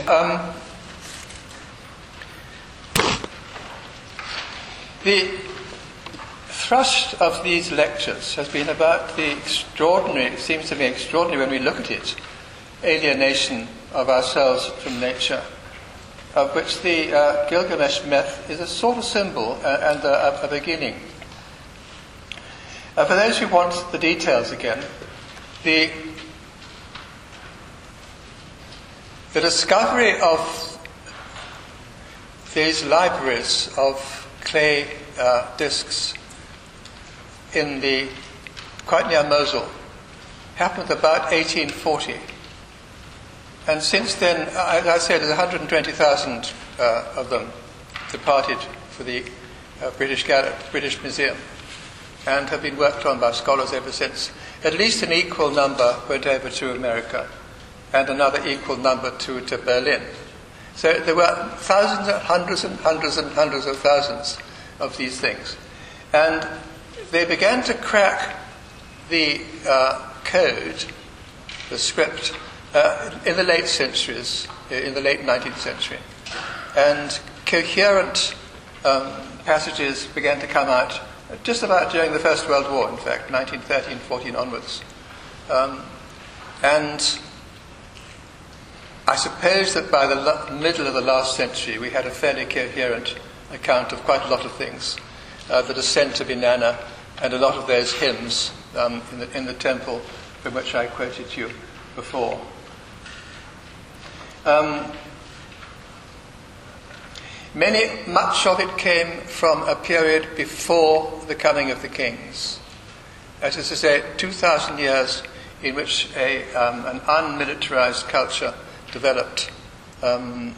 The thrust of these lectures has been about the extraordinary, it seems to me extraordinary when we look at it, alienation of ourselves from nature, of which the Gilgamesh myth is a sort of symbol and a beginning. For those who want the details again, the discovery of these libraries of clay discs in quite near Mosul happened about 1840. And since then, as I said, there's 120,000 of them departed for the British Museum and have been worked on by scholars ever since. At least an equal number went over to America and another equal number to Berlin. So there were thousands, hundreds and hundreds and hundreds of thousands of these things. And they began to crack the code, the script, in the late centuries, in the late 19th century. And coherent passages began to come out just about during the First World War, in fact, 1913-14 onwards. And I suppose that by the middle of the last century we had a fairly coherent account of quite a lot of things. The descent of Inanna and a lot of those hymns in the temple from which I quoted you before. Much of it came from a period before the coming of the kings. That is to say, 2,000 years in which an unmilitarized culture developed on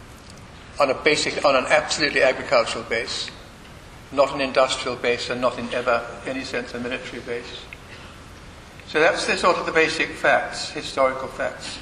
an absolutely agricultural base, not an industrial base, and not in any sense a military base. So that's the sort of the basic facts, historical facts.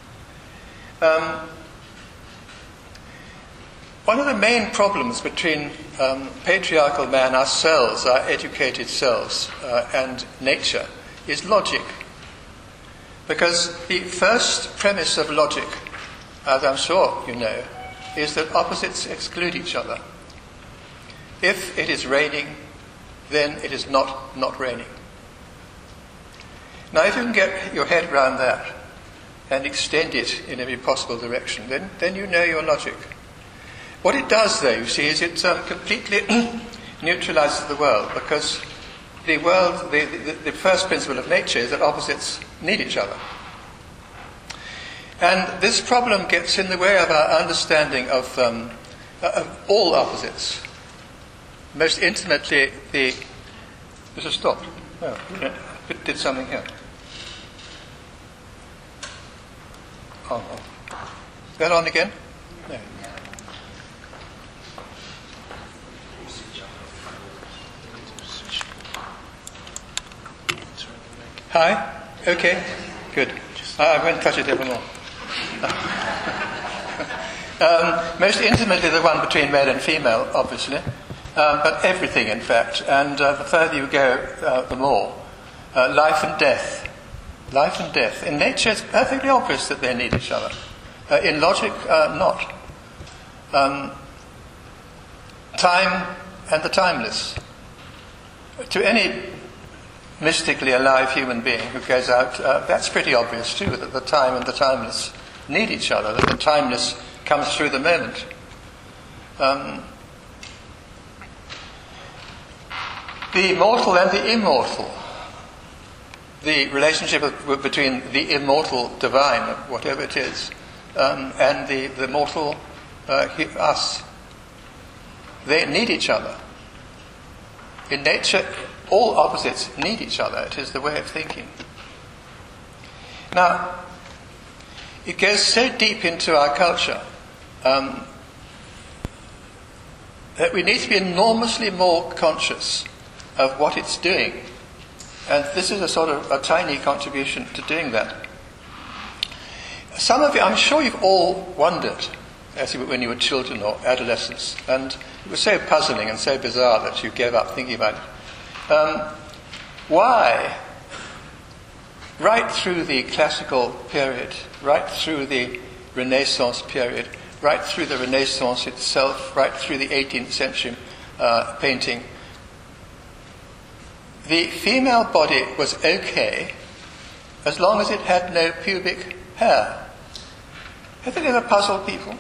One of the main problems between patriarchal man, ourselves, our educated selves, and nature is logic. Because the first premise of logic, as I'm sure you know, is that opposites exclude each other. If it is raining, then it is not raining. Now, if you can get your head around that and extend it in every possible direction, then you know your logic. What it does, though, you see, is it completely neutralizes the world, because the world, the first principle of nature is that opposites need each other. And this problem gets in the way of our understanding of all opposites. Most intimately, this has stopped. Oh, it did something here. Oh. Is that on again? No. Hi? Okay. Good. I won't touch it evermore. Most intimately the one between male and female, obviously. But everything, in fact. And the further you go, the more. Life and death. Life and death. In nature, it's perfectly obvious that they need each other. In logic, not. Time and the timeless. To any mystically alive human being who goes out, that's pretty obvious too, that the time and the timeless need each other, that the timeless comes through the moment. The mortal and the immortal, the relationship between the immortal divine, whatever it is, and the mortal us, they need each other. In nature, all opposites need each other. It is the way of thinking. Now, it goes so deep into our culture that we need to be enormously more conscious of what it's doing. And this is a sort of a tiny contribution to doing that. Some of you, I'm sure you've all wondered, when you were children or adolescents, and it was so puzzling and so bizarre that you gave up thinking about it. Why, right through the classical period, right through the Renaissance period, right through the Renaissance itself, right through the 18th century painting. The female body was okay as long as it had no pubic hair. Have it ever puzzled people?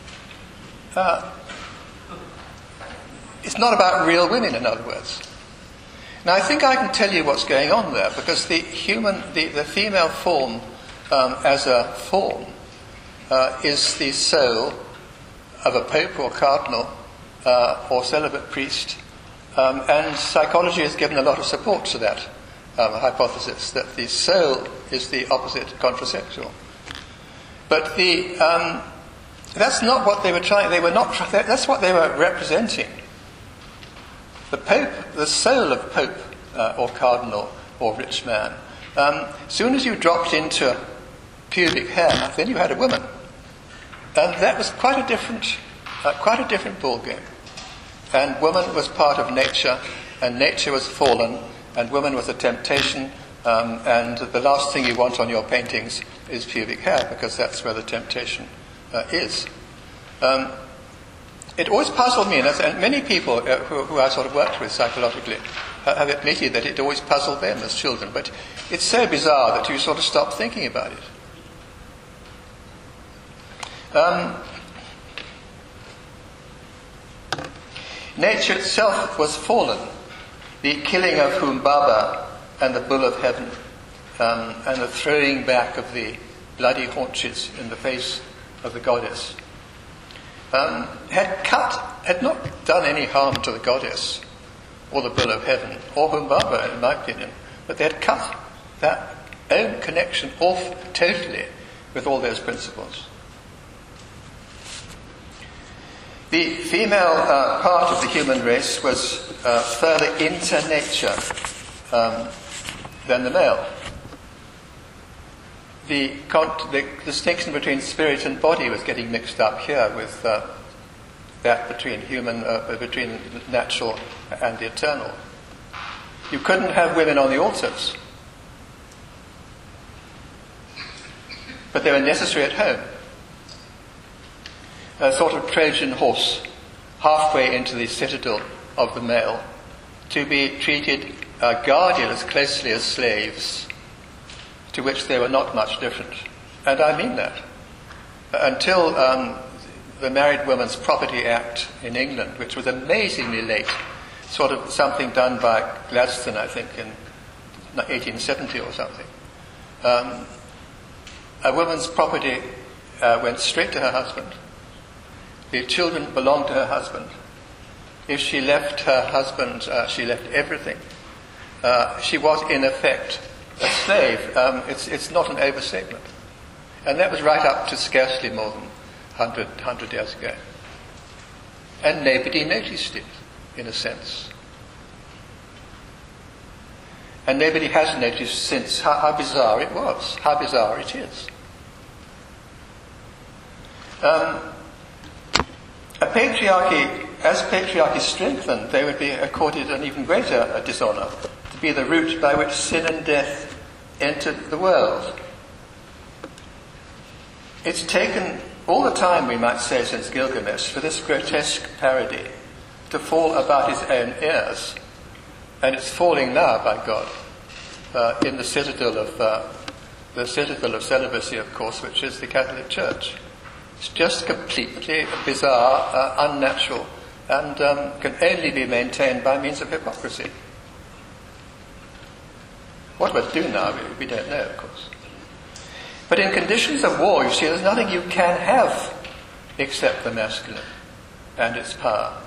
It's not about real women, in other words. Now, I think I can tell you what's going on there, because the female form as a form is the soul of a pope or cardinal or celibate priest, and psychology has given a lot of support to that hypothesis, that the soul is the opposite contrasexual. But that's not what they were trying. That's what they were representing. The Pope, the soul of Pope or cardinal or rich man. As soon as you dropped into pubic hair, then you had a woman, and that was quite a different ball game. And woman was part of nature, and nature was fallen, and woman was a temptation. And the last thing you want on your paintings is pubic hair, because that's where the temptation is. It always puzzled me, and many people who I sort of worked with psychologically have admitted that it always puzzled them as children. But it's so bizarre that you sort of stop thinking about it. Nature itself was fallen. The killing of Humbaba and the bull of heaven, and the throwing back of the bloody haunches in the face of the goddess, had not done any harm to the goddess or the bull of heaven or Humbaba, in my opinion, but they had cut that own connection off totally with all those principles. The female part of the human race was further into nature than the male. The distinction between spirit and body was getting mixed up here with that between between natural and the eternal. You couldn't have women on the altars, but they were necessary at home. A sort of Trojan horse halfway into the citadel of the male, to be treated, guarded as closely as slaves, to which they were not much different. And I mean that. Until the Married Women's Property Act in England, which was amazingly late, sort of something done by Gladstone, I think, in 1870 or something. A woman's property went straight to her husband. The children belonged to her husband. If she left her husband, she left everything. She was, in effect, a slave. It's not an overstatement. And that was right up to scarcely more than 100 years ago. And nobody noticed it, in a sense. And nobody has noticed since how bizarre it was, how bizarre it is. As patriarchy strengthened, they would be accorded an even greater dishonour, to be the route by which sin and death entered the world. It's taken all the time, we might say, since Gilgamesh, for this grotesque parody to fall about its own ears, and it's falling now, by God, in the citadel of celibacy, of course, which is the Catholic Church. It's just completely bizarre, unnatural, and can only be maintained by means of hypocrisy. What we'll do now, we don't know, of course. But in conditions of war, you see, there's nothing you can have except the masculine and its power.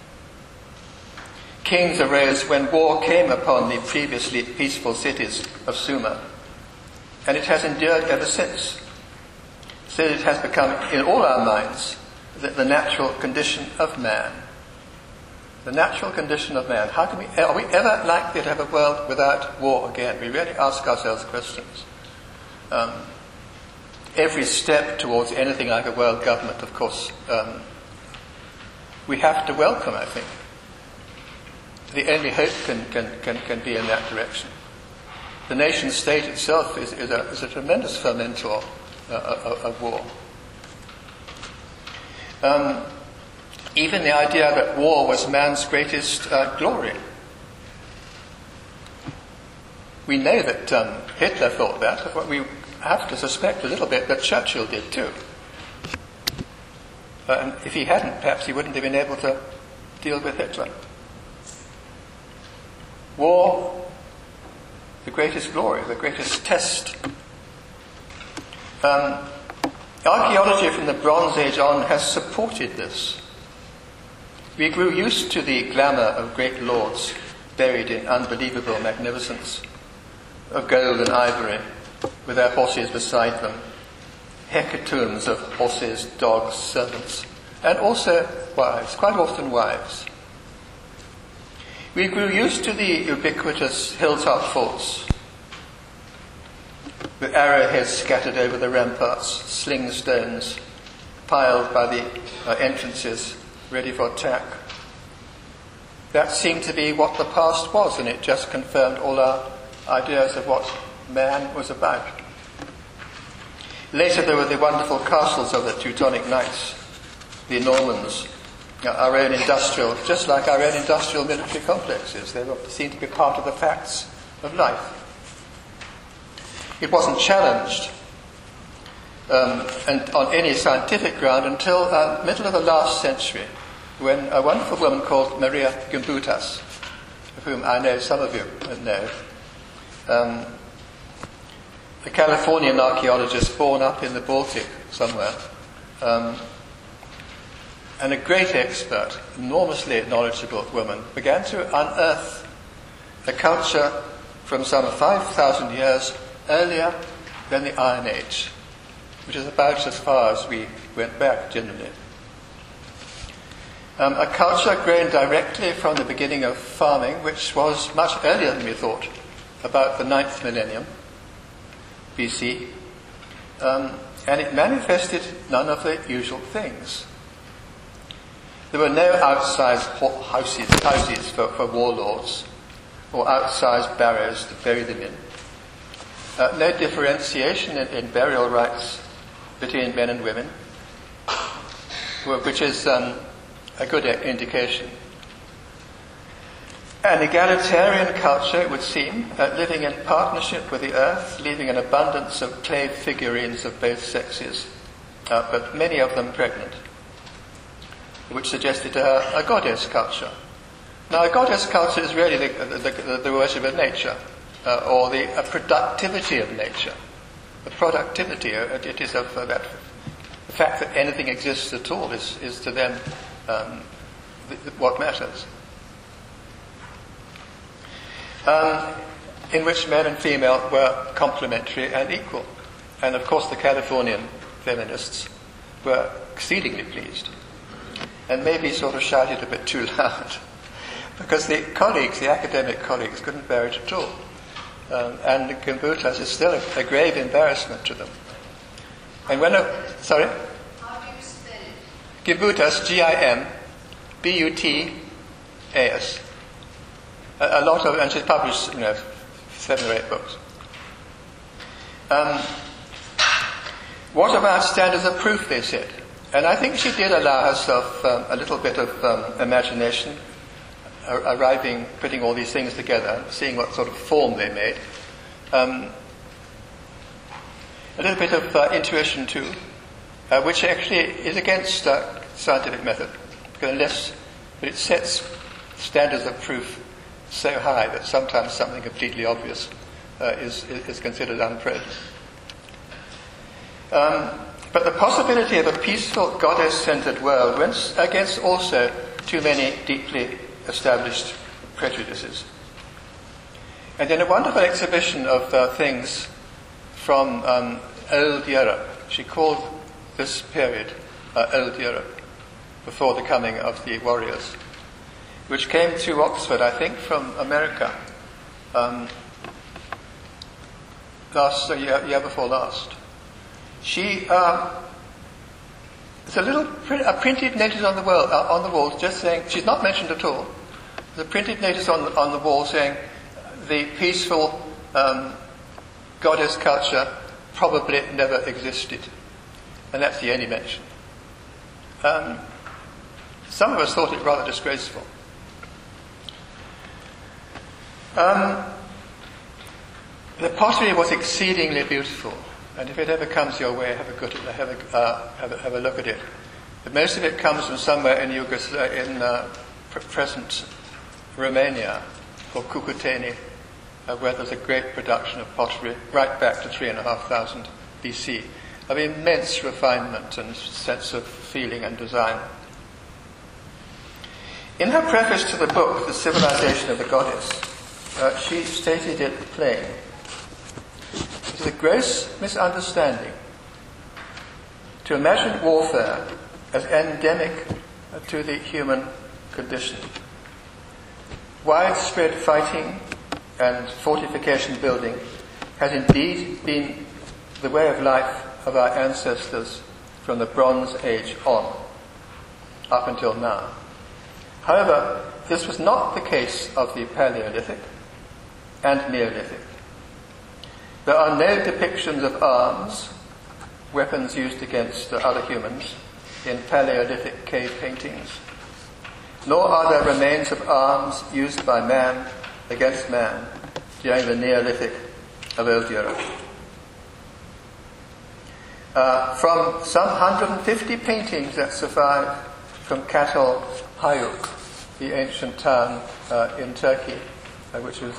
Kings arose when war came upon the previously peaceful cities of Sumer, and it has endured ever since. So it has become, in all our minds, the natural condition of man. The natural condition of man. Are we ever likely to have a world without war again? We really ask ourselves questions. Every step towards anything like a world government, of course, we have to welcome, I think. The only hope can be in that direction. The nation state itself is a tremendous fermentor of war. Even the idea that war was man's greatest glory. We know that Hitler thought that, but we have to suspect a little bit that Churchill did too. And if he hadn't, perhaps he wouldn't have been able to deal with Hitler. War, the greatest glory, the greatest test. Archaeology from the Bronze Age on has supported this. We grew used to the glamour of great lords buried in unbelievable magnificence, of gold and ivory, with their horses beside them, hecatombs of horses, dogs, servants, and also wives, quite often wives. We grew used to the ubiquitous hilltop forts, with arrowheads scattered over the ramparts, sling stones piled by the entrances, ready for attack. That seemed to be what the past was, and it just confirmed all our ideas of what man was about. Later there were the wonderful castles of the Teutonic Knights, the Normans, our own industrial, just like our own industrial military complexes. They seemed to be part of the facts of life. It wasn't challenged and on any scientific ground until the middle of the last century, when a wonderful woman called Maria Gimbutas, of whom I know some of you know, a Californian archaeologist born up in the Baltic somewhere, and a great expert, enormously knowledgeable woman, began to unearth a culture from some 5,000 years earlier than the Iron Age, which is about as far as we went back generally. A culture grown directly from the beginning of farming, which was much earlier than we thought, about the 9th millennium BC, and it manifested none of the usual things. There were no outsized houses for warlords, or outsized barrows to bury them in. No differentiation in burial rites between men and women, which is a good indication. An egalitarian culture, it would seem, living in partnership with the earth, leaving an abundance of clay figurines of both sexes, but many of them pregnant, which suggested to her a goddess culture. Now, a goddess culture is really the worship of nature, or the productivity of nature. The productivity, it is of that. The fact that anything exists at all is to them what matters. In which men and female were complementary and equal. And of course the Californian feminists were exceedingly pleased. And maybe sort of shouted a bit too loud. Because the academic colleagues, couldn't bear it at all. And the Gimbutas is still a grave embarrassment to them. And when sorry? How do you spell it? Gimbutas, Gimbutas. A lot of, and she's published, 7 or 8 books. What about standards of proof, they said? And I think she did allow herself a little bit of imagination, putting all these things together, seeing what sort of form they made. A little bit of intuition too, which actually is against scientific method, because but it sets standards of proof so high that sometimes something completely obvious is considered unprecedented. But the possibility of a peaceful, goddess-centered world went against also too many deeply established prejudices. And in a wonderful exhibition of things from Old Europe, she called this period Old Europe, before the coming of the warriors, which came through Oxford, I think, from America, year before last. She, there's a printed notice on the wall, just saying, she's not mentioned at all. There's a printed notice on the wall saying, the peaceful goddess culture probably never existed. And that's the only mention. some of us thought it rather disgraceful. The pottery was exceedingly beautiful, and if it ever comes your way, have a look at it. But most of it comes from somewhere in present Romania, called Cucuteni, where there's a great production of pottery right back to 3,500 BC, of immense refinement and sense of feeling and design. In her preface to the book, The Civilization of the Goddess, she stated it plain. It is a gross misunderstanding to imagine warfare as endemic to the human condition. Widespread fighting and fortification building has indeed been the way of life of our ancestors from the Bronze Age on, up until now. However, this was not the case of the Paleolithic and Neolithic. There are no depictions of arms, weapons used against other humans, in Paleolithic cave paintings, nor are there remains of arms used by man against man during the Neolithic of Old Europe. From some 150 paintings that survive from Katal Hayuk, the ancient town in Turkey, which was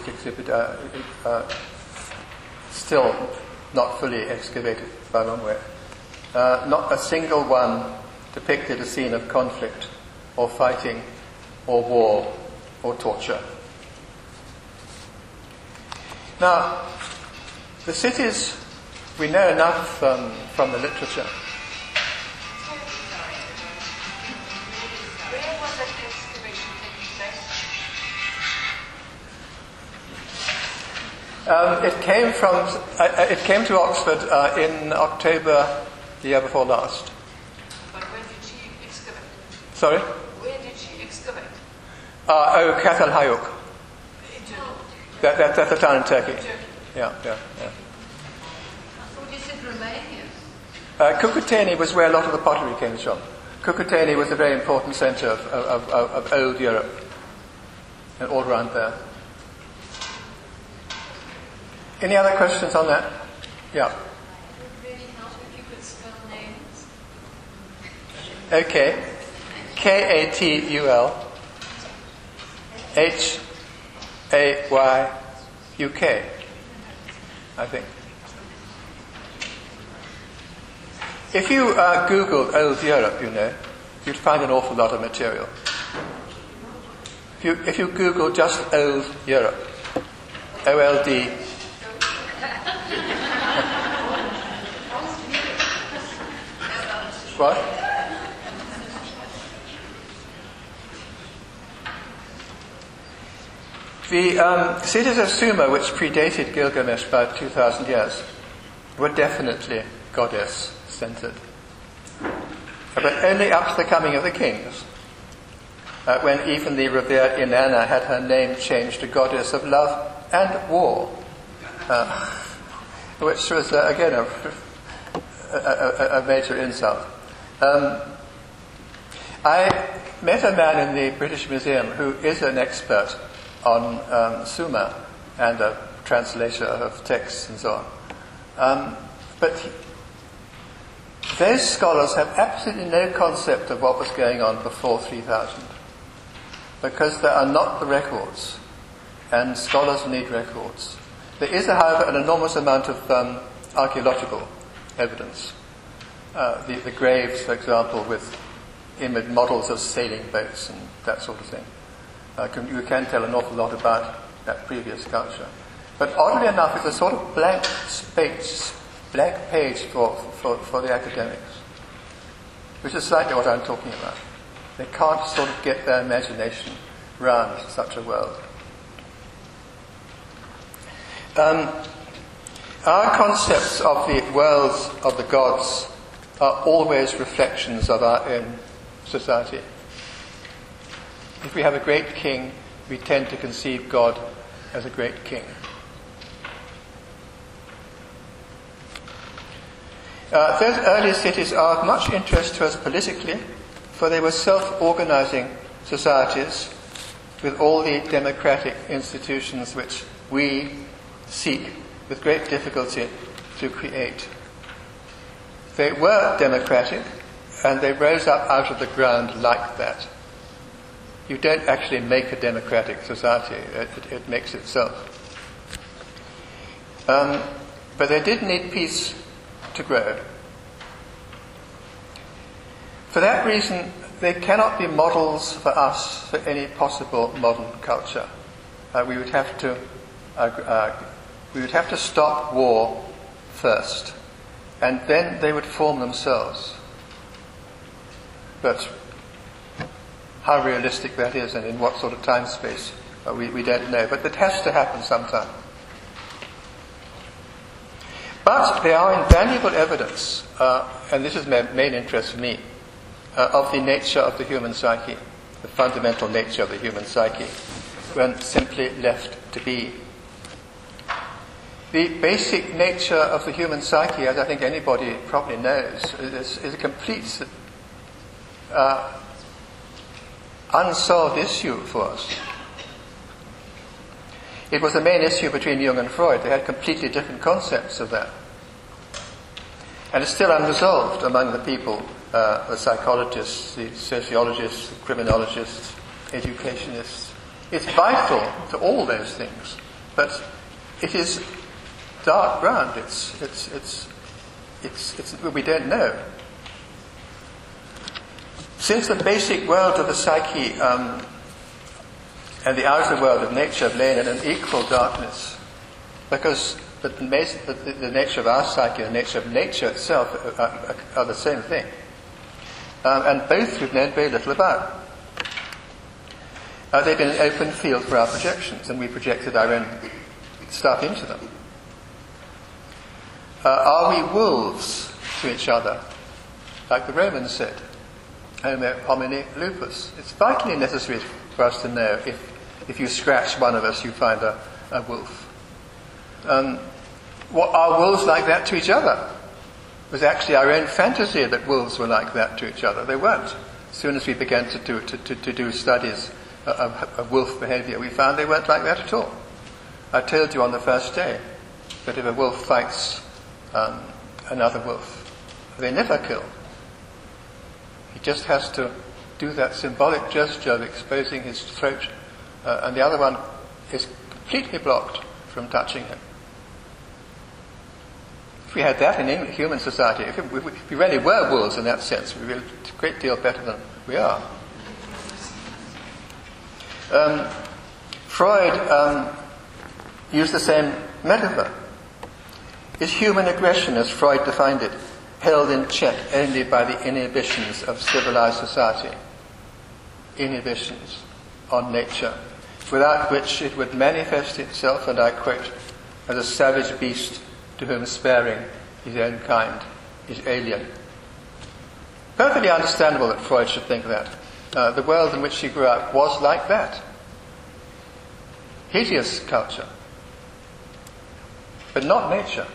still not fully excavated by a long way. Not a single one depicted a scene of conflict or fighting or war or torture. Now, the cities, we know enough from the literature. Where was that excavation taking place? It came to Oxford in October the year before last. But where did she excavate? Sorry? Where did she excavate? Katal Hayuk. In Turkey. That's a town in Turkey. Turkey. Yeah. I thought you said Romania. Cucuteni was where a lot of the pottery came from. Cucuteni was a very important centre of old Europe, and all around there. Any other questions on that? Yeah. It would really help if you could spell names. Okay. Katul Hayuk, I think. If you Googled Old Europe, you'd find an awful lot of material. If you Google just Old Europe, OLD. What? The cities of Sumer, which predated Gilgamesh by 2,000 years, were definitely goddess-centered. But only up to the coming of the kings, when even the revered Inanna had her name changed to goddess of love and war, which was, again, a major insult. I met a man in the British Museum who is an expert on Sumer and a translator of texts and so on. But those scholars have absolutely no concept of what was going on before 3000, because there are not the records, and scholars need records. There is, however, an enormous amount of archaeological evidence. The graves, for example, with image models of sailing boats and that sort of thing. You can tell an awful lot about that previous culture. But oddly enough, it's a sort of blank page for the academics, which is slightly what I'm talking about. They can't sort of get their imagination round such a world. Our concepts of the worlds of the gods are always reflections of our own society. If we have a great king, we tend to conceive God as a great king. Those early cities are of much interest to us politically for they were self-organizing societies with all the democratic institutions which we seek with great difficulty to create. They were democratic, and they rose up out of the ground like that. You don't actually make a democratic society, it makes itself. But they did need peace to grow. For that reason, they cannot be models for us for any possible modern culture. We would have to stop war first, and then they would form themselves. But how realistic that is, and in what sort of time space, we don't know. But it has to happen sometime. But there are invaluable evidence, and this is my main interest for me, of the nature of the human psyche, the fundamental nature of the human psyche, when simply left to be. The basic nature of the human psyche, as I think anybody probably knows, is a complete unsolved issue for us. It was the main issue between Jung and Freud. They had completely different concepts of that. And it's still unresolved among the people, the psychologists, the sociologists, the criminologists, educationists. It's vital to all those things, but it is dark ground. We don't know. Since the basic world of the psyche and the outer world of nature have lain in an equal darkness, because the nature of our psyche and the nature of nature itself are the same thing. And both we've known very little about. They've been an open field for our projections, and we projected our own stuff into them. Are we wolves to each other? Like the Romans said, Homo homini lupus. It's vitally necessary for us to know if you scratch one of us, you find a wolf. Are wolves like that to each other? It was actually our own fantasy that wolves were like that to each other. They weren't. As soon as we began to do studies of wolf behavior, we found they weren't like that at all. I told you on the first day that if a wolf fights another wolf, they never kill. He just has to do that symbolic gesture of exposing his throat, and the other one is completely blocked from touching him. If we had that in human society, if we really were wolves in that sense, we would be a great deal better than we are. Freud used the same metaphor. Is human aggression, as Freud defined it, held in check only by the inhibitions of civilized society? Inhibitions on nature, without which it would manifest itself, and I quote, as a savage beast to whom sparing his own kind is alien. Perfectly understandable that Freud should think that. The world in which he grew up was like that. Hideous culture, but not nature.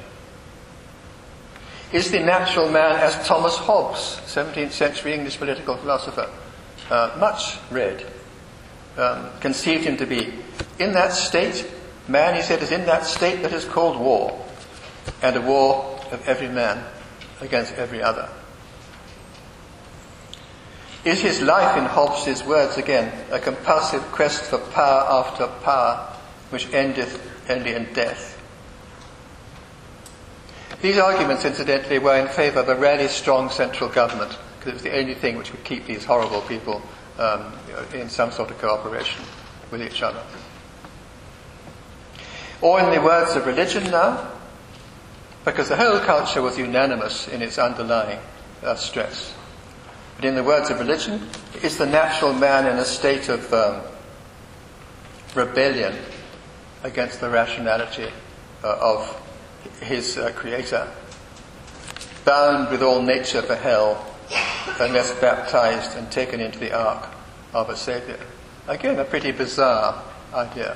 Is the natural man, as Thomas Hobbes, 17th century English political philosopher, much read, conceived him to be, in that state, man, he said, is in that state that is called war, and a war of every man against every other. Is his life, in Hobbes' words again, a compulsive quest for power after power, which endeth only in death? These arguments, incidentally, were in favour of a really strong central government, because it was the only thing which would keep these horrible people in some sort of cooperation with each other. Or in the words of religion now, because the whole culture was unanimous in its underlying stress. But in the words of religion, is the natural man in a state of rebellion against the rationality of his creator, bound with all nature for hell, unless baptized and taken into the ark of a Saviour. Again, a pretty bizarre idea.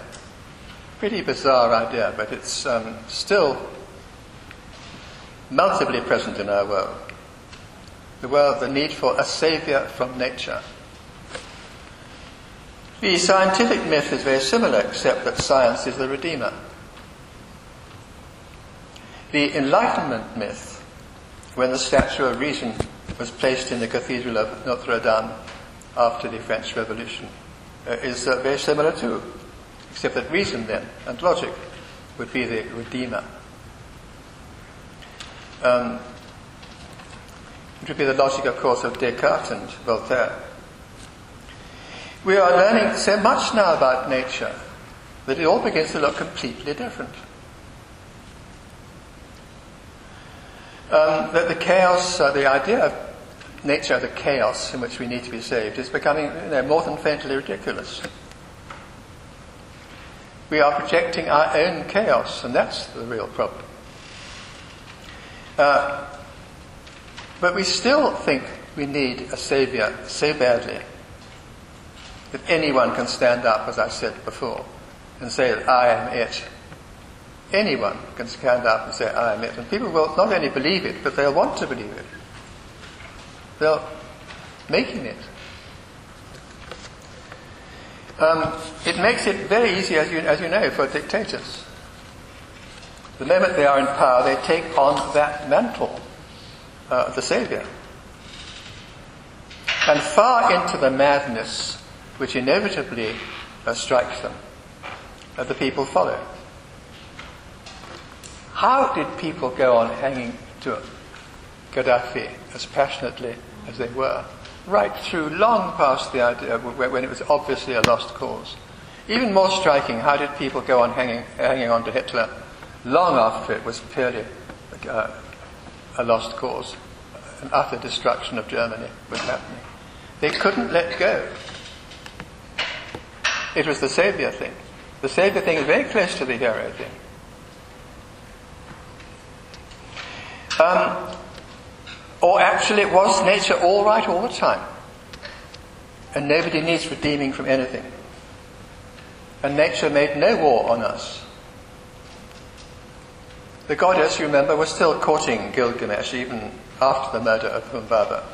But it's still multiply present in our world. the need for a saviour from nature. The scientific myth is very similar, except that science is the redeemer. The Enlightenment myth, when the Statue of Reason was placed in the Cathedral of Notre Dame after the French Revolution, is very similar too, except that reason then and logic would be the redeemer. It would be the logic, of course, of Descartes and Voltaire. We are learning so much now about nature that it all begins to look completely different. That the chaos, the idea of nature, the chaos in which we need to be saved, is becoming more than faintly ridiculous. We are projecting our own chaos, and that's the real problem. But we still think we need a saviour so badly that anyone can stand up, as I said before, and say that I am it. Anyone can stand up and say, I am it. And people will not only believe it, but they'll want to believe it. They're making it. It makes it very easy, as you know, for dictators. The moment they are in power, they take on that mantle, the saviour. And far into the madness which inevitably strikes them, the people follow. How did people go on hanging to Gaddafi as passionately as they were, right through, long past the idea when it was obviously a lost cause? Even more striking, how did people go on hanging on to Hitler long after it was purely a lost cause? An utter destruction of Germany was happening. They couldn't let go. It was the saviour thing. The saviour thing is very close to the hero thing. Or actually, was nature all right all the time? And nobody needs redeeming from anything. And nature made no war on us. The goddess, you remember, was still courting Gilgamesh even after the murder of Humbaba.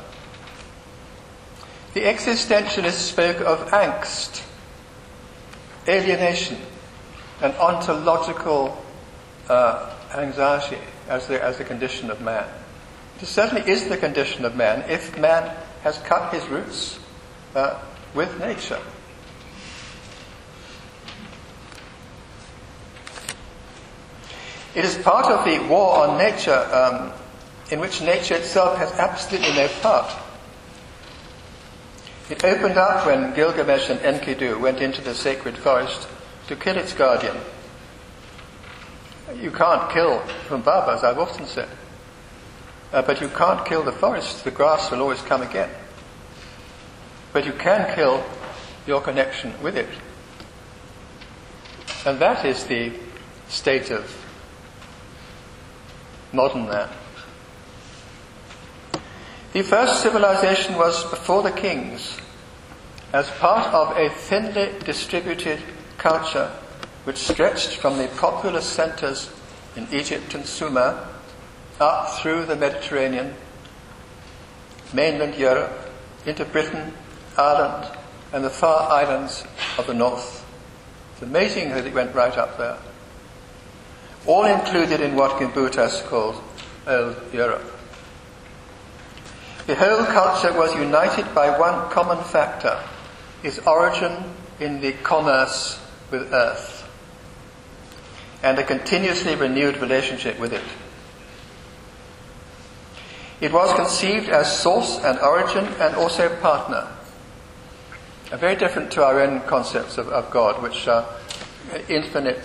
The existentialists spoke of angst, alienation, and ontological anxiety as the condition of man. It certainly is the condition of man if man has cut his roots with nature. It is part of the war on nature in which nature itself has absolutely no part. It opened up when Gilgamesh and Enkidu went into the sacred forest to kill its guardian. You can't kill Humbaba, as I've often said. But you can't kill the forest. The grass will always come again. But you can kill your connection with it. And that is the state of modern man. The first civilization was before the kings, as part of a thinly distributed culture which stretched from the populous centres in Egypt and Sumer up through the Mediterranean, mainland Europe, into Britain, Ireland, and the far islands of the north. It's amazing that it went right up there. All included in what Gimbutas called Old Europe. The whole culture was united by one common factor, its origin in the commerce with earth, and a continuously renewed relationship with it. It was conceived as source and origin and also partner. Very different to our own concepts of God, which are infinite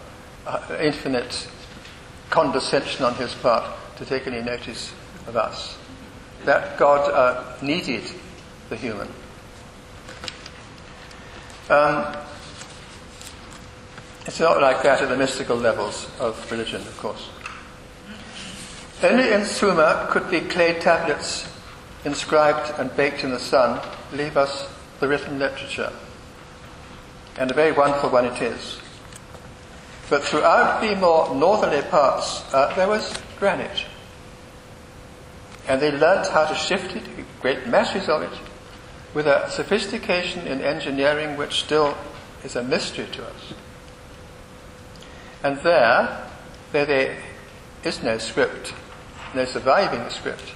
condescension on his part to take any notice of us. That God needed the human. It's not like that at the mystical levels of religion, of course. Only in Sumer could the clay tablets inscribed and baked in the sun leave us the written literature. And a very wonderful one it is. But throughout the more northerly parts, there was granite. And they learnt how to shift it, great masses of it, with a sophistication in engineering which still is a mystery to us. And there is no script, no surviving script.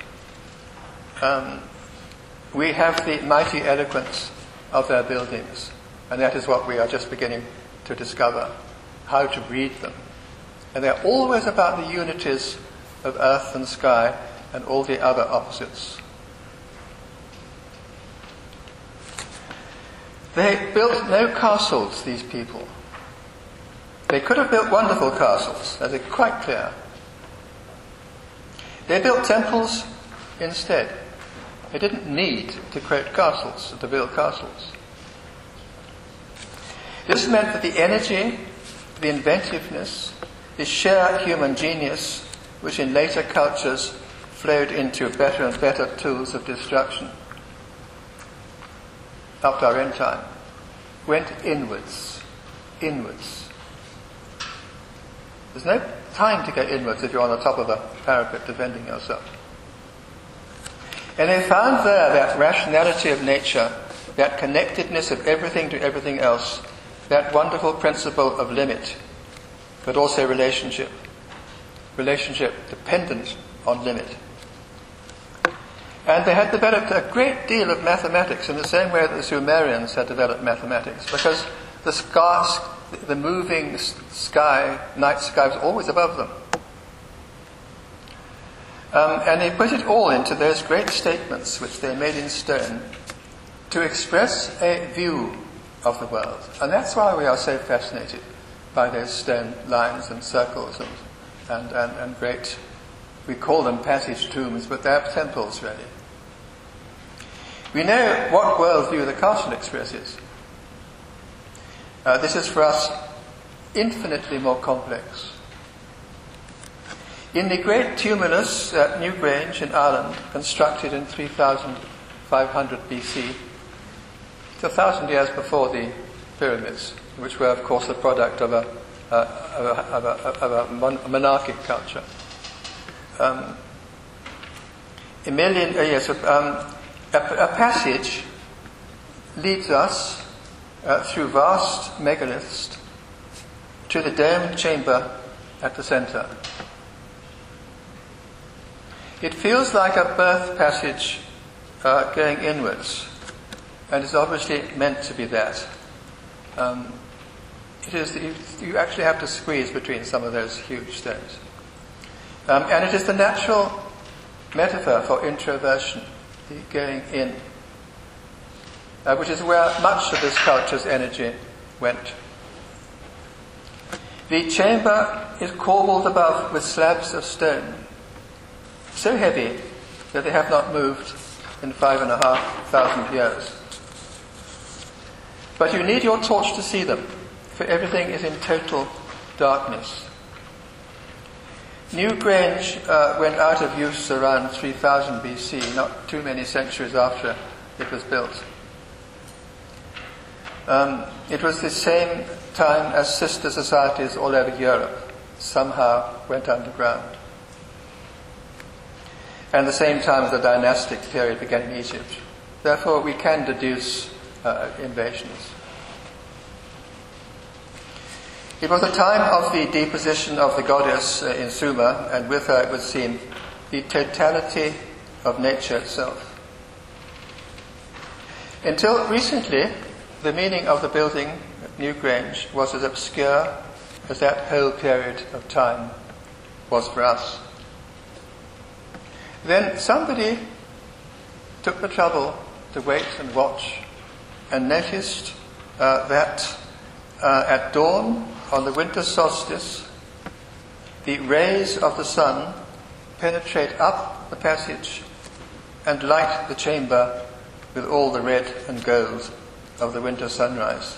We have the mighty eloquence of their buildings, and that is what we are just beginning to discover, how to read them. And they're always about the unities of earth and sky and all the other opposites. They built no castles, these people. They could have built wonderful castles, that is quite clear. They built temples instead. They didn't need to create castles, to build castles. This meant that the energy, the inventiveness, the sheer human genius, which in later cultures flowed into better and better tools of destruction, up to our own time, went inwards. There's no time to go inwards if you're on the top of a parapet defending yourself. And they found there that rationality of nature, that connectedness of everything to everything else, that wonderful principle of limit, but also relationship dependent on limit. And they had developed a great deal of mathematics in the same way that the Sumerians had developed mathematics, because the moving sky, night sky, was always above them. And they put it all into those great statements which they made in stone to express a view of the world. And that's why we are so fascinated by those stone lines and circles and great, we call them passage tombs, but they're temples really. We know what worldview the castle expresses. This is for us infinitely more complex. In the great tumulus at Newgrange in Ireland, constructed in 3500 BC, it's 1,000 years before the pyramids, which were, of course, the product of a monarchic culture. A passage leads us through vast megaliths to the domed chamber at the center. It feels like a birth passage going inwards, and is obviously meant to be that. It is you actually have to squeeze between some of those huge stones. And it is the natural metaphor for introversion, the going in, which is where much of this culture's energy went. The chamber is corbelled above with slabs of stone, so heavy that they have not moved in 5,500 years. But you need your torch to see them, for everything is in total darkness. Newgrange went out of use around 3000 BC, not too many centuries after it was built. It was the same time as sister societies all over Europe somehow went underground. And the same time as the dynastic period began in Egypt. Therefore, we can deduce invasions. It was a time of the deposition of the goddess in Sumer, and with her it would seem the totality of nature itself. Until recently, the meaning of the building at Newgrange was as obscure as that whole period of time was for us. Then somebody took the trouble to wait and watch and noticed that at dawn on the winter solstice, the rays of the sun penetrate up the passage and light the chamber with all the red and gold of the winter sunrise.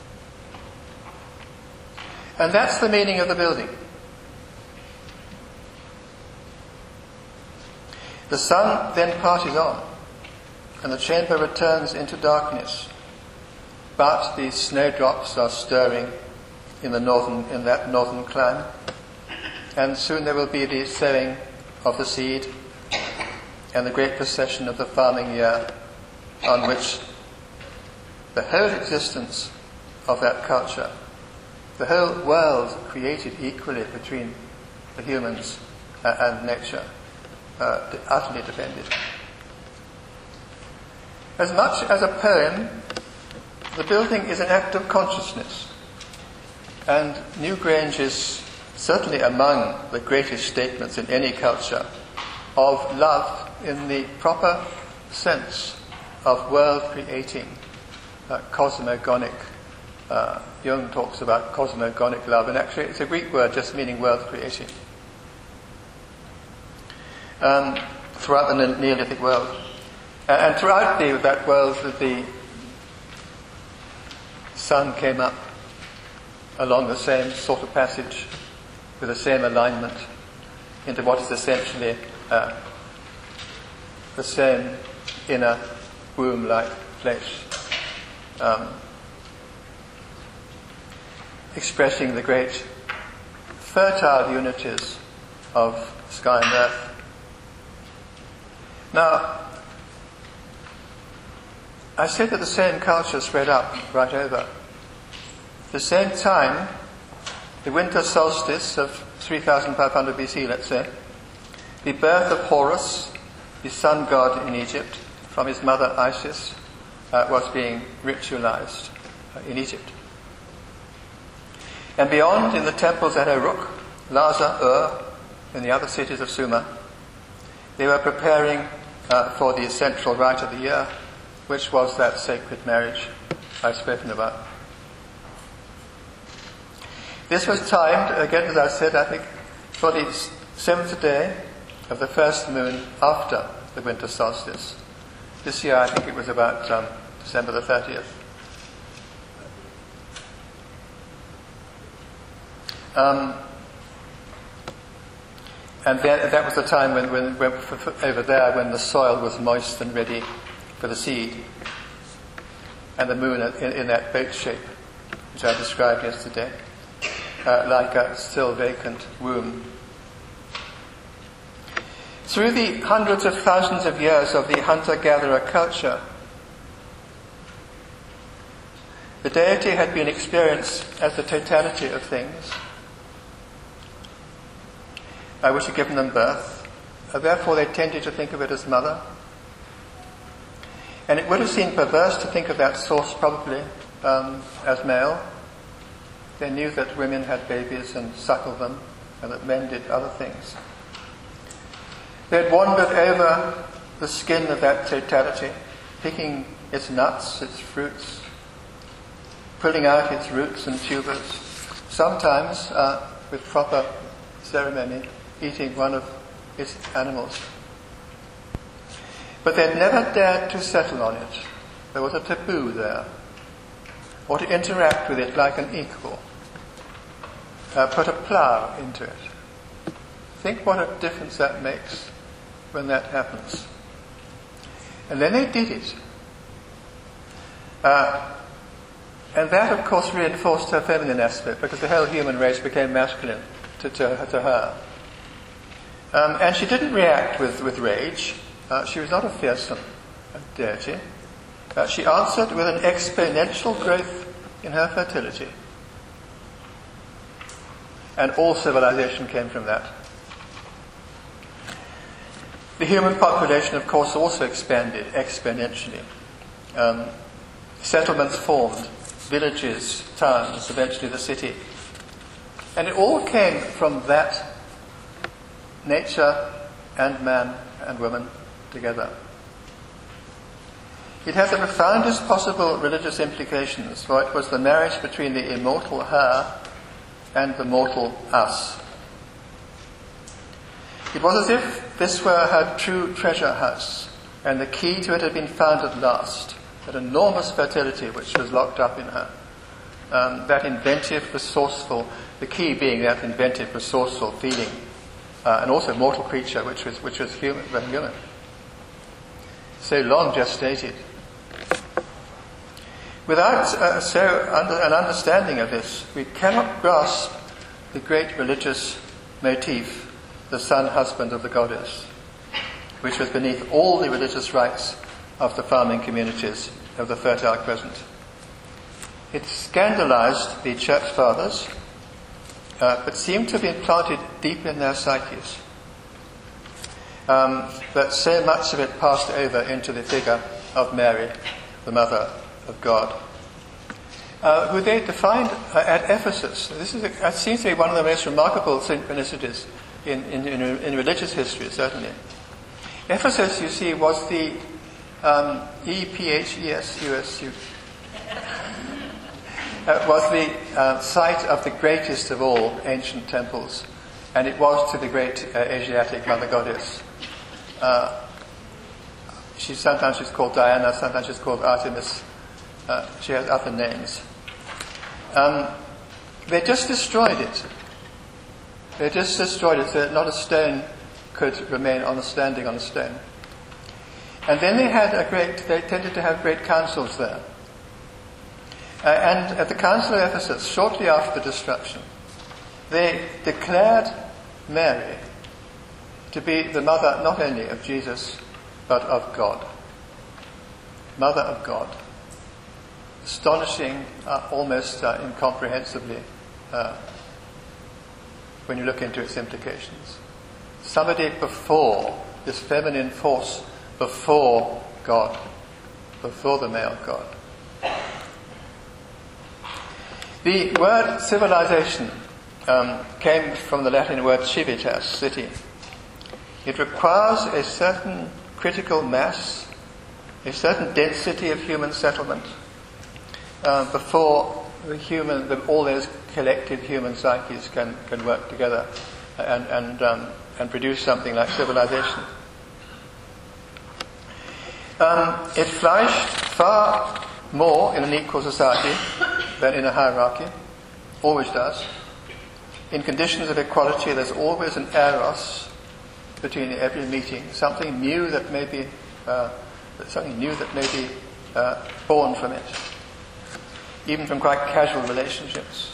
And that's the meaning of the building. The sun then passes on, and the chamber returns into darkness. But the snowdrops are stirring in that northern clime, and soon there will be the sowing of the seed, and the great procession of the farming year, on which the whole existence of that culture, the whole world created equally between the humans and nature, utterly depended. As much as a poem, the building is an act of consciousness, and Newgrange is certainly among the greatest statements in any culture of love in the proper sense of world-creating, cosmogonic. Jung talks about cosmogonic love, and actually it's a Greek word just meaning world-creating. Throughout the Neolithic world. And throughout that world, the sun came up along the same sort of passage, with the same alignment, into what is essentially the same inner womb-like place, expressing the great fertile unities of sky and earth. Now, I said that the same culture spread up right over. At the same time, the winter solstice of 3500 BC, let's say, the birth of Horus, the sun god in Egypt, from his mother Isis, was being ritualized in Egypt. And beyond, in the temples at Uruk, Lhasa, Ur, and the other cities of Sumer, they were preparing for the essential rite of the year, which was that sacred marriage I've spoken about. This was timed, again as I said, I think, for the 7th day of the first moon after the winter solstice. This year I think it was about December the 30th. And that was the time when over there, when the soil was moist and ready for the seed, and the moon in that boat shape, which I described yesterday, like a still vacant womb. Through the hundreds of thousands of years of the hunter-gatherer culture, the deity had been experienced as the totality of things, which had given them birth. Therefore, they tended to think of it as mother. And it would have seemed perverse to think of that source probably as male. They knew that women had babies and suckled them, and that men did other things. They had wandered over the skin of that totality, picking its nuts, its fruits, pulling out its roots and tubers, sometimes with proper ceremony, eating one of its animals. But they'd never dared to settle on it. There was a taboo there. Or to interact with it like an equal. Put a plough into it. Think what a difference that makes when that happens. And then they did it. And that, of course, reinforced her feminine aspect, because the whole human race became masculine to her. And she didn't react with rage. She was not a fearsome deity. She answered with an exponential growth in her fertility. And all civilization came from that. The human population, of course, also expanded exponentially. Settlements formed, villages, towns, eventually the city. And it all came from that nature and man and woman together. It had the profoundest possible religious implications, for it was the marriage between the immortal her and the mortal us. It was as if this were her true treasure house, and the key to it had been found at last, that enormous fertility which was locked up in her. That inventive, resourceful, the key being that inventive, resourceful feeling, and also mortal creature which was human. So long gestated. Without an understanding of this, we cannot grasp the great religious motif, the son husband of the goddess. which was beneath all the religious rites of the farming communities of the Fertile Crescent. It scandalized the church fathers, but seemed to have been planted deep in their psyches. That so much of it passed over into the figure of Mary, the Mother of God, who they defined at Ephesus. This seems to be one of the most remarkable synchronicities in religious history, certainly. Ephesus, you see, was the EPHESUSU. Was the site of the greatest of all ancient temples, and it was to the great Asiatic Mother Goddess. Sometimes she's called Diana, sometimes she's called Artemis. She has other names. They just destroyed it. They just destroyed it so that not a stone could remain standing on a stone. And then they tended to have great councils there. And at the Council of Ephesus, shortly after the destruction, they declared Mary to be the mother not only of Jesus, but of God. Mother of God. Astonishing, almost incomprehensibly, when you look into its implications. Somebody before, this feminine force before God, before the male God. The word civilization came from the Latin word civitas, city. It requires a certain critical mass, a certain density of human settlement before all those collective human psyches can work together and produce something like civilization. It flourished far more in an equal society than in a hierarchy. Always does. In conditions of equality, there's always an eros between every meeting, something new that may be born from it, even from quite casual relationships.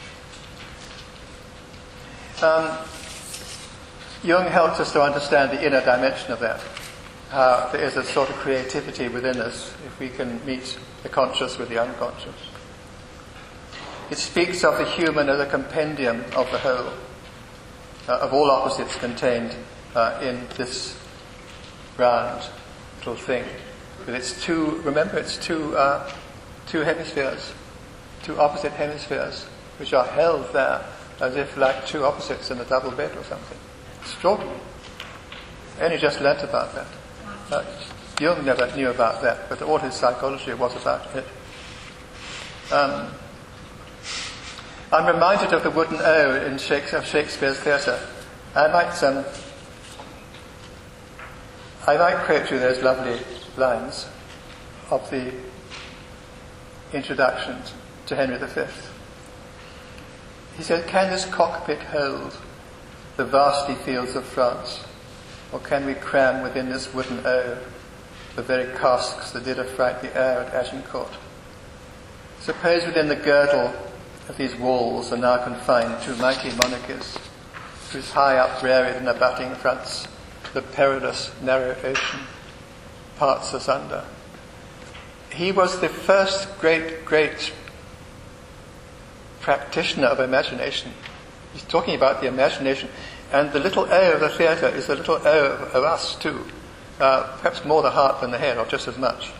Jung helped us to understand the inner dimension of that. How there is a sort of creativity within us if we can meet the conscious with the unconscious. It speaks of the human as a compendium of the whole, of all opposites contained in this round little thing. With its two hemispheres, two opposite hemispheres, which are held there as if like two opposites in a double bed or something. Extraordinary. I only just learnt about that. Jung never knew about that, but all his psychology was about it. I'm reminded of the wooden O in Shakespeare's theatre. I might quote you those lovely lines of the introduction to Henry V. He said, "Can this cockpit hold the vasty fields of France? Or can we cram within this wooden O the very casks that did affright the air at Agincourt? Suppose within the girdle of these walls are now confined two mighty monarchies, whose high uprated and abutting fronts the perilous narrow ocean parts asunder." He was the first great practitioner of imagination. He's talking about the imagination. And the little O of the theatre is the little O of us too. Perhaps more the heart than the head, or just as much.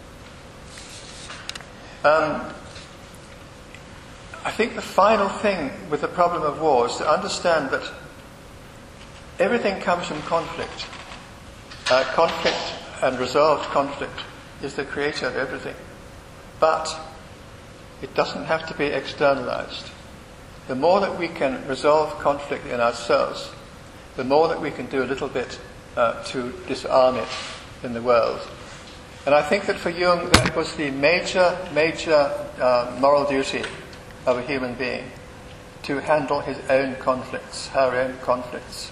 I think the final thing with the problem of war is to understand that everything comes from conflict. Conflict and resolved conflict is the creator of everything. But it doesn't have to be externalized. The more that we can resolve conflict in ourselves, the more that we can do a little bit to disarm it in the world. And I think that for Jung that was the major moral duty of a human being, to handle his own conflicts, her own conflicts.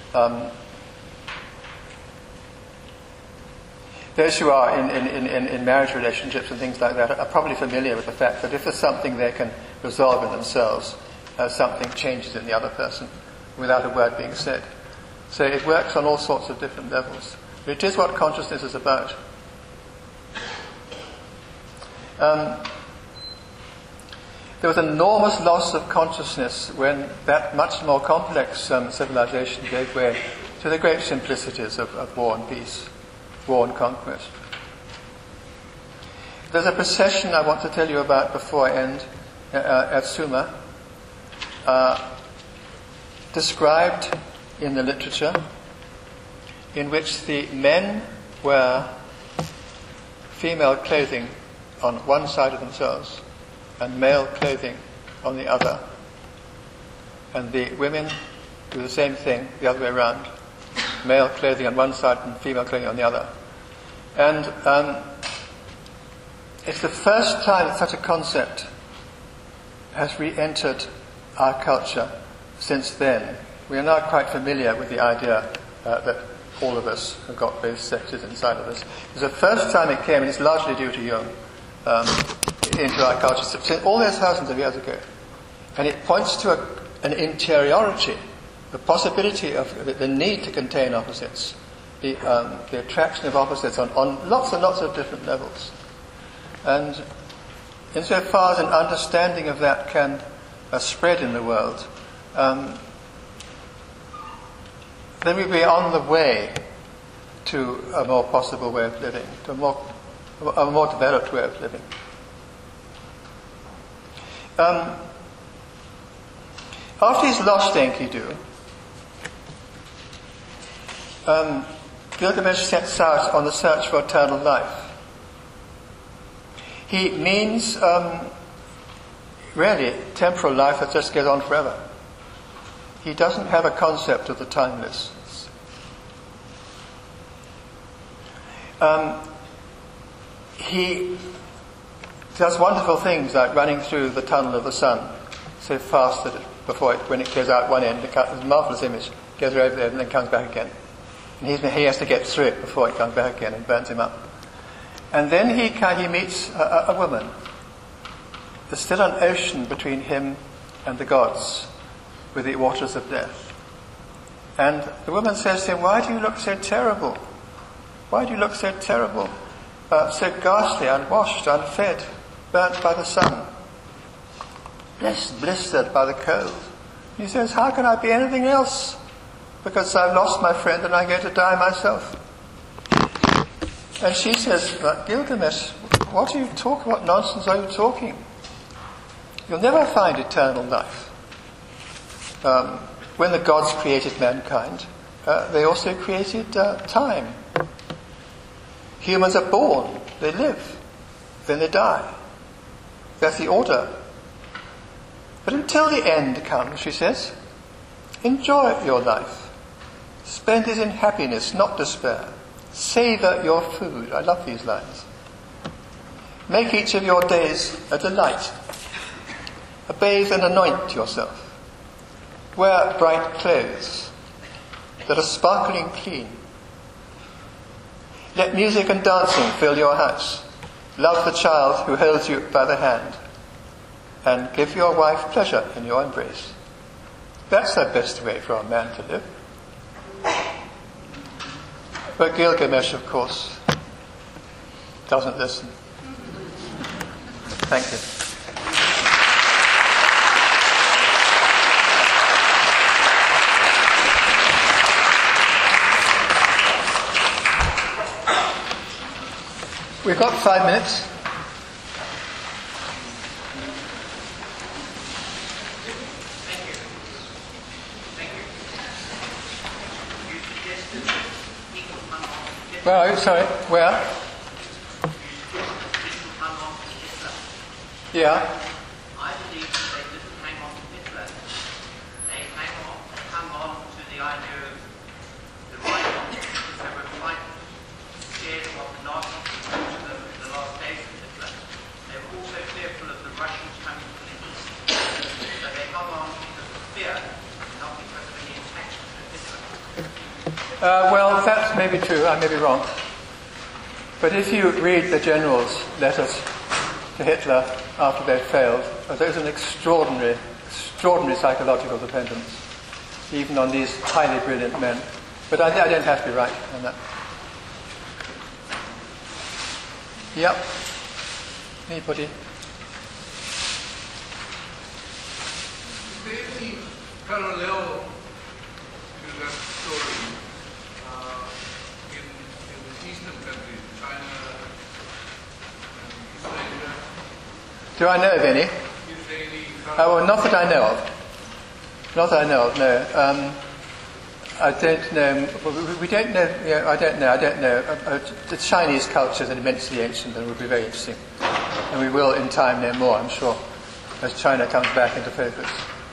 Those who are in marriage relationships and things like that are probably familiar with the fact that if there's something they can resolve in themselves, something changes in the other person without a word being said. So it works on all sorts of different levels. It is what consciousness is about. There was enormous loss of consciousness when that much more complex civilization gave way to the great simplicities of war and peace, war and conquest. There's a procession I want to tell you about before I end at Sumer, described in the literature, in which the men wear female clothing on one side of themselves and male clothing on the other. And the women do the same thing the other way around. Male clothing on one side and female clothing on the other. And it's the first time that such a concept has re-entered our culture since then. We are now quite familiar with the idea that all of us have got both sexes inside of us. It's the first time it came, and it's largely due to Jung, into our culture, all those thousands of years ago. And it points to an interiority, the possibility of the need to contain opposites, the attraction of opposites on lots and lots of different levels. And insofar as an understanding of that can spread in the world, then we'll be on the way to a more possible way of living, to a more developed way of living. After he's lost Enkidu, Gilgamesh sets out on the search for eternal life. He means really temporal life that just goes on forever. He doesn't have a concept of the timeless. He does wonderful things like running through the tunnel of the sun so fast that when it goes out one end, it's a marvellous image, goes over there and then comes back again. And he has to get through it before it comes back again and burns him up. And then he meets a woman. There's still an ocean between him and the gods with the waters of death. And the woman says to him, "Why do you look so terrible? Why do you look so terrible? So ghastly, unwashed, unfed, burnt by the sun, blistered by the cold." He says, "How can I be anything else? Because I've lost my friend and I'm going to die myself." And she says, "Gilgamesh, what nonsense are you talking? You'll never find eternal life. When the gods created mankind, they also created time. Humans are born, they live, then they die. That's the order. But until the end comes," she says, "enjoy your life. Spend it in happiness, not despair. Savour your food." I love these lines. "Make each of your days a delight. Bathe and anoint yourself. Wear bright clothes that are sparkling clean. Let music and dancing fill your house. Love the child who holds you by the hand. And give your wife pleasure in your embrace." That's the best way for a man to live. But Gilgamesh, of course, doesn't listen. Thank you. We've got 5 minutes. Well, sorry, where? Yeah. I believe that they didn't hang on to Hitler. They hung on to the idea of the right because they were quite scared of what the Nazis would do to them in the last days of Hitler. They were also fearful of the Russians coming from the east. So they hung on because of fear, not because of any attachment to Hitler. Well, that's maybe true. I may be wrong. But if you read the general's letters to Hitler after they'd failed, there's an extraordinary psychological dependence, even on these highly brilliant men. But I don't have to be right on that. Yep. Anybody? Is there any parallel to that story in the eastern countries, China and East Asia? Do I know of any? Is there any Oh, well, not that I know of. Not that I know of, no. I don't know. We don't know. Yeah, I don't know. The Chinese culture is immensely ancient and will be very interesting. And we will, in time, know more, I'm sure, as China comes back into focus.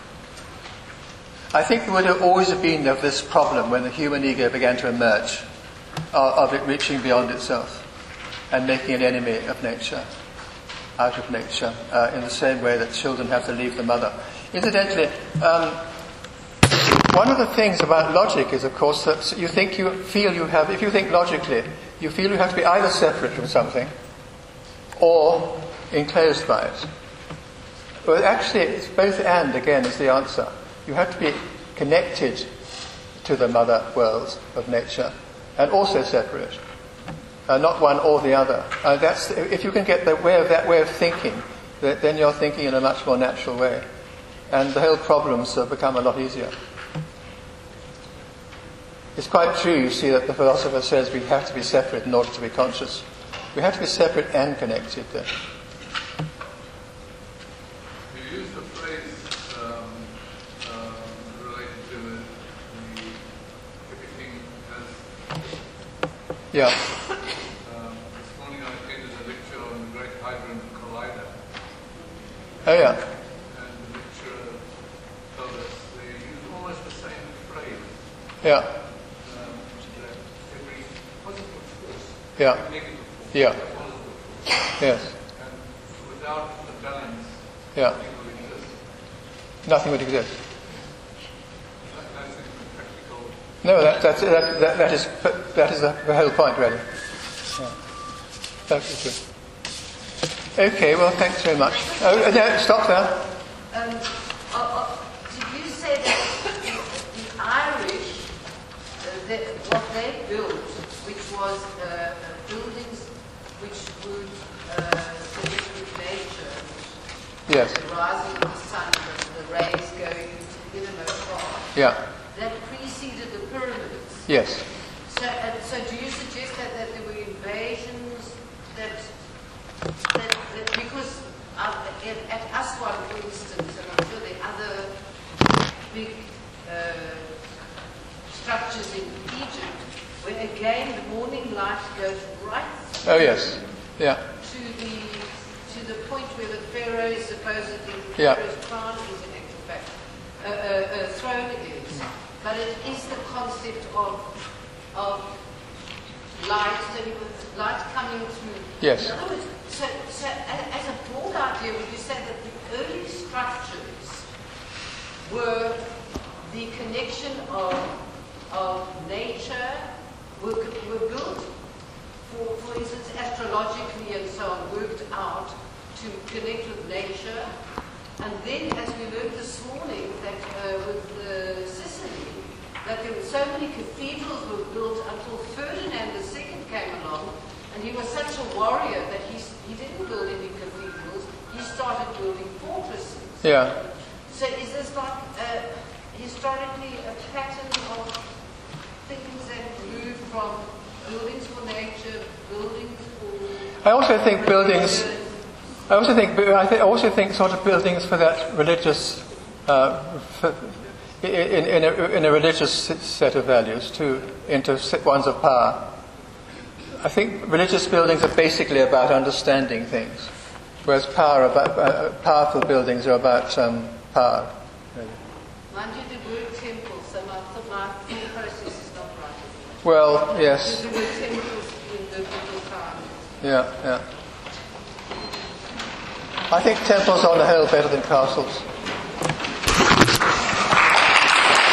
I think there would have always been of this problem when the human ego began to emerge, of it reaching beyond itself and making an enemy of nature, out of nature, in the same way that children have to leave the mother. Incidentally, one of the things about logic is, of course, that if you think logically, you feel you have to be either separate from something or enclosed by it. Well, actually, it's both and, again, is the answer. You have to be connected to the mother world of nature and also separate. Not one or the other. If you can get that way of thinking, then you're thinking in a much more natural way. And the whole problems become a lot easier. It's quite true, you see, that the philosopher says we have to be separate in order to be conscious. We have to be separate and connected then. You use the phrase related to the everything as... Yeah. This morning I attended a lecture on the Great Hadron Collider. Oh, yeah. And the lecturer told us they use almost the same phrase. Yeah. That every positive force, Yeah. every negative force, Yeah. is a positive force. Yes. And without the balance, Yeah. nothing will exist. Nothing would exist. That's in the practical. No, that is the whole point, really. Yeah. Totally true. Okay, well, thanks very much. Oh, no, stop there. Did you say that the Irish, what they built, which was buildings which would connect with nature, Yes. the rising of the sun, the rays going into the innermost part, Yeah. that preceded the pyramids? Yes. So do you suggest that there were invasions that because at Aswan, for instance, and I'm sure there are other big structures in Egypt, where again the morning light goes right Oh, yes. Yeah. to the point where the pharaoh is supposedly Yeah. Pharaoh's crown is in actual fact throne is, but it is the concept of light, light coming through. Yes. In other words, so as a broad idea, would you say that the early structures were the connection of nature, were built, for instance, astrologically and so on, worked out to connect with nature, and then, as we learned this morning, that with Sicily, that there were so many cathedrals were built until Ferdinand II came along, and he was such a warrior that he didn't build any cathedrals, he started building fortresses. Yeah. So is this like historically a pattern of things that move from buildings for nature, buildings for... I also think buildings... I also think sort of buildings for that religious... in a religious set of values, too, into ones of power. I think religious buildings are basically about understanding things, whereas powerful buildings are about power. Really. Mind you, the word temple, so my thought process is not right. Well, yes. The word temples in biblical times. Yeah, yeah. I think temples are on the whole better than castles.